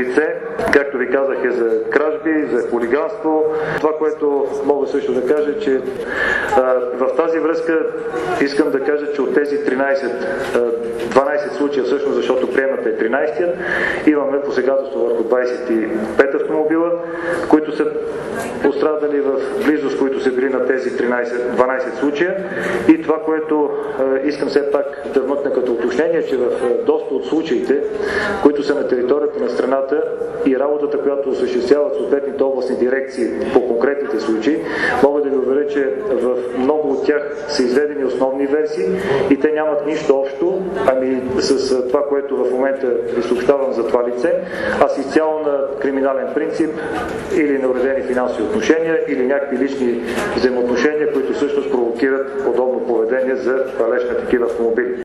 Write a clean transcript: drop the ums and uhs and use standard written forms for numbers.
лице, както ви казах, е за кражби, за хулиганство. Това, което мога също да кажа, че в тази връзка искам да кажа, че от тези 12 случая, всъщност защото приемата е 13-тият, имаме посегателство върху 25 автомобила, които са пострадали в близост, които са били на тези 12 случая. И това, което искам все пак да вмъкна като уточнение, че в доста от случаите, които са на територията на страната и работата, която осъществяват съответните областни дирекции по конкретните случаи, мога да ви уверя, че в много от тях са изведени основни версии и те нямат нищо общо с това, което в момента ви съобщавам за това лице, а с изцяло на криминален принцип или на уредени финансови отношения или някакви лични взаимоотношения, които всъщност провокират подобно поведение за палеж на такива автомобили.